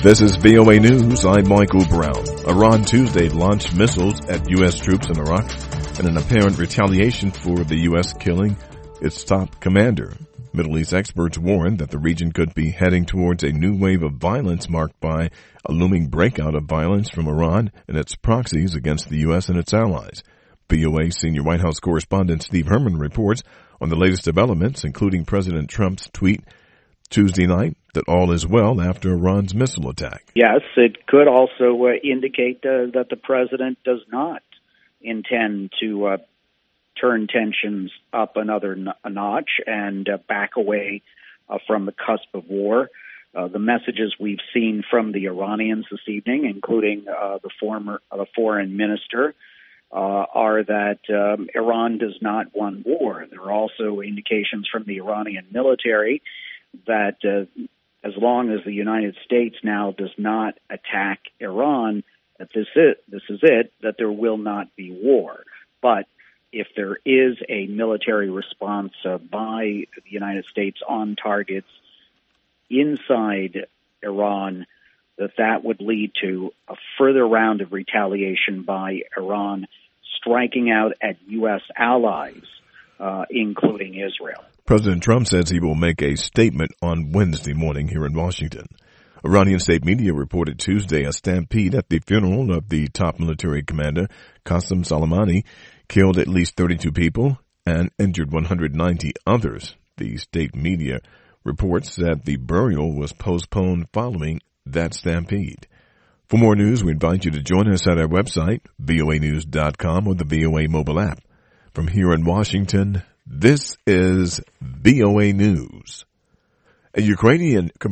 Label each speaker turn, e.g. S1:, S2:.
S1: This is VOA News. I'm Michael Brown. Iran Tuesday launched missiles at U.S. troops in Iraq in an apparent retaliation for the U.S. killing its top commander. Middle East experts warn that the region could be heading towards a new wave of violence marked by a looming breakout of violence from Iran and its proxies against the U.S. and its allies. VOA senior White House correspondent Steve Herman reports on the latest developments, including President Trump's tweet Tuesday night that all is well after Iran's missile attack.
S2: Yes, it could also indicate that the president does not intend to turn tensions up another notch and back away from the cusp of war. The messages we've seen from the Iranians this evening, including the foreign minister, are that Iran does not want war. There are also indications from the Iranian military that as long as the United States now does not attack Iran, that this is it, that there will not be war. But if there is a military response by the United States on targets inside Iran, that would lead to a further round of retaliation by Iran, striking out at U.S. allies, including Israel.
S1: President Trump says he will make a statement on Wednesday morning here in Washington. Iranian state media reported Tuesday a stampede at the funeral of the top military commander, Qasem Soleimani, killed at least 32 people and injured 190 others. The state media reports that the burial was postponed following that stampede. For more news, we invite you to join us at our website, voanews.com, or the VOA mobile app. From here in Washington, this is VOA News. A Ukrainian